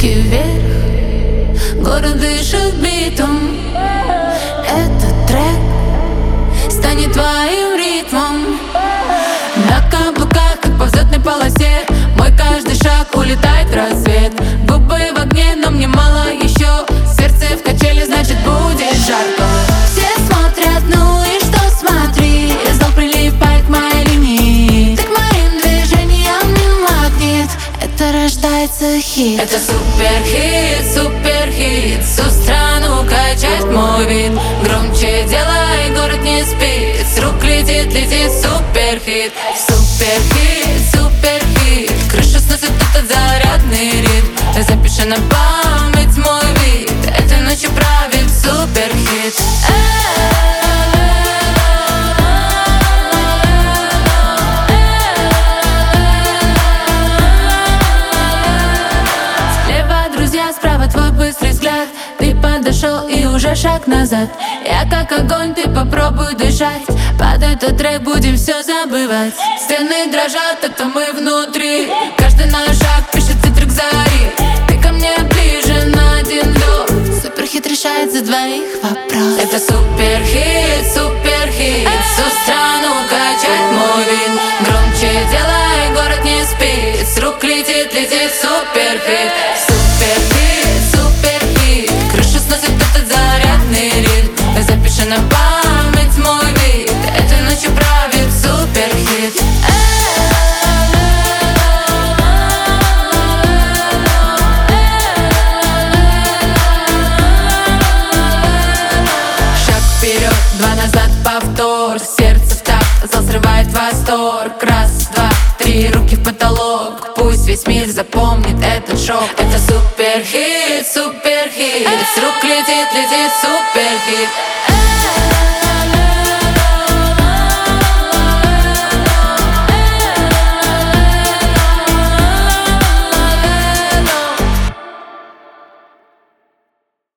руки вверх, город дышит битом. Этот трек станет твоим ритмом. На каблуках, как по взлетной полосе, мой каждый шаг улетает в рассвет. Губы в огне, но мне мало еще. Сердце в качели, значит будет жарко. Все смотрят, ну и что, смотри. Зал прилипает к моей линии. Ты к моим движениям не магнит. Это рождается хит. Это суперхит, суперхит. Всю страну качает мой вид. Громче делай, город не спит. С рук летит, летит суперхит. Суперхит, суперхит. Крышу сносит этот зарядный ритм. Запиши на память мой вид. Этой ночью правит суперхит. Слева друзья, справа твой быстрый взгляд. Ты подошел и уже шаг назад. Я как огонь, ты попробуй дышать. Под этот трек будем все забывать. Стены дрожат, это мы внутри. Каждый наш шаг пишет титрик зари. Ты ко мне ближе на один вдох. Суперхит решает за двоих вопрос. Это суперхит, суперхит. Всю страну качает мой вид. Громче делай, город не спит. С рук летит, летит суперхит. Суперхит, суперхит. Крышу сносит этот зарядный ритм. Запиши на память мой вид. Этой ночью правит суперхит. Шаг вперед, два назад, повтор. Сердце в такт, зал срывает восторг. Раз, два, три, руки в потолок. Пусть весь мир запомнит этот шок. Это суперхит, суперхит. С рук летит, летит суперхит.